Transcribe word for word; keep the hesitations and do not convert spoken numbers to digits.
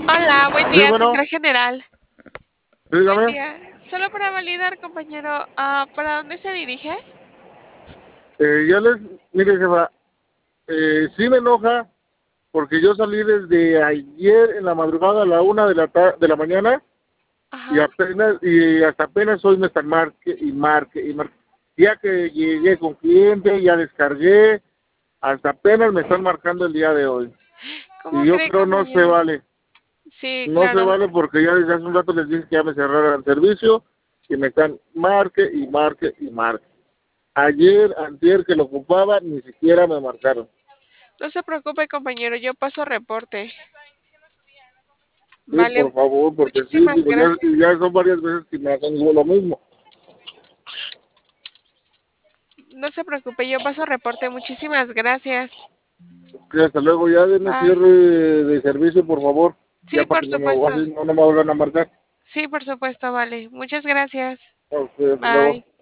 Hola, buen Sí, día, bueno, central general. sí, Buen dígame. día. Solo para validar, compañero, ah, ¿para dónde se dirige? Eh, ya les, mire, jefa, eh, sí me enoja porque yo salí desde ayer en la madrugada a la una de la ta- de la mañana y Ajá. apenas y hasta apenas hoy me están marque y marque y marque. Ya que llegué con cliente, ya descargué, hasta apenas me están marcando el día de hoy. ¿Cómo Y yo cree, creo no se compañero? vale, Sí, no se claro. vale porque ya desde hace un rato les dije que ya me cerraran el servicio y me están marque y marque y marque. Ayer, antier que lo ocupaba, ni siquiera me marcaron. No se preocupe, compañero, yo paso reporte. Sí, Vale, por favor, porque sí, muchísimas digo, ya, gracias. ya son varias veces que me hacen lo mismo. No se preocupe, yo paso reporte. Muchísimas gracias. Que hasta luego, ya denme Bye. cierre de servicio, por favor, Sí, ya para por que no me, supuesto. así no, no me vuelvan a marcar. Sí, por supuesto, vale. Muchas gracias. Ok, hasta luego. Bye.